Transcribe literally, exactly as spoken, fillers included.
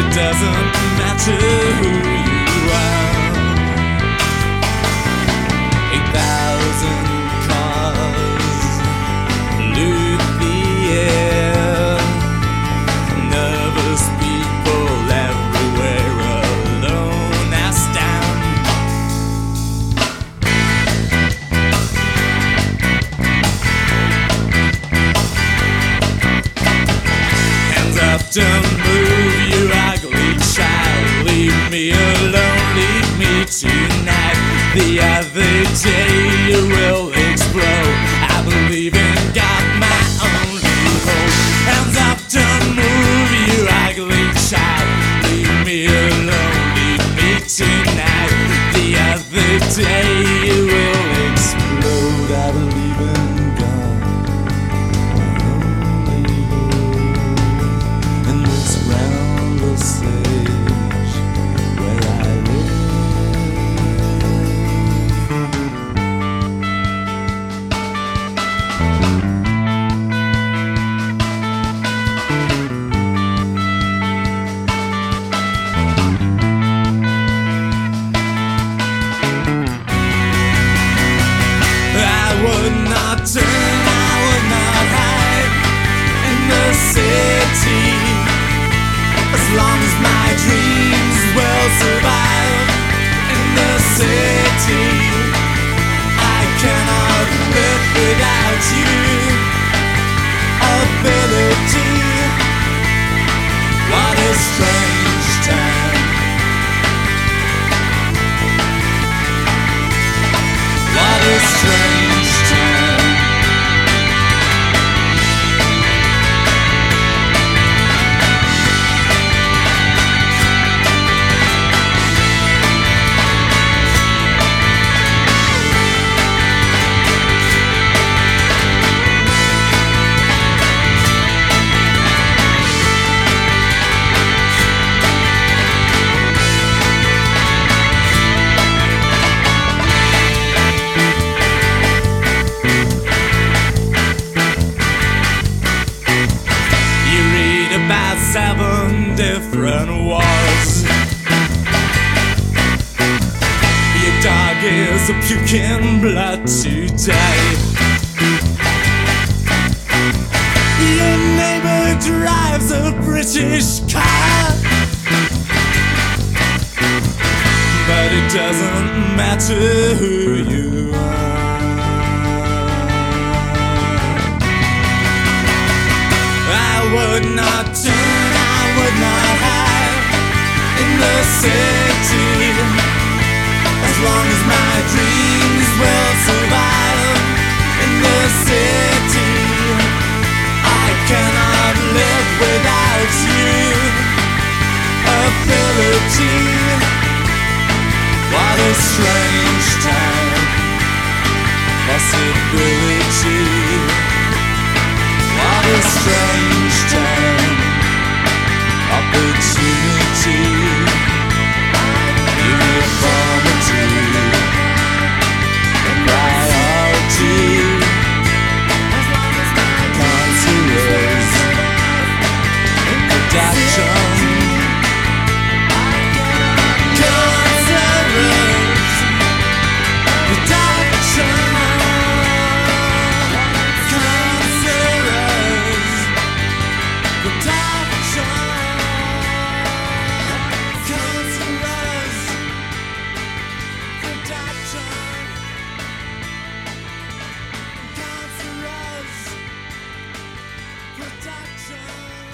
it doesn't matter who you are. Eight thousand cars pollute the air. Nervous people everywhere, alone I stand. Hands up, don't move, you ugly child. Leave me alone, leave me tonight. The other day you will explode. I believe in God, my only hope. Hands up, don't move, you ugly child. Leave me alone, leave me tonight. The other day you will explode. I believe in God, my only hope. In this roundless age where I live. I would not turn, I would not hide in the city, as long as my dreams will survive. In the city, I cannot live without you. Ability, what a strange time. What a strange time. You read about seven different wars. Your dog is a puking blood today. Your neighbor drives a British car, but it doesn't matter who you are. I would not turn, I would not hide in the city, as long as my dreams will survive. In the city, I cannot live without you. Ability, what a strange time. Possibility, what a strange time. Opportunity, uniformity, priority, contours, production, contours, production. Production.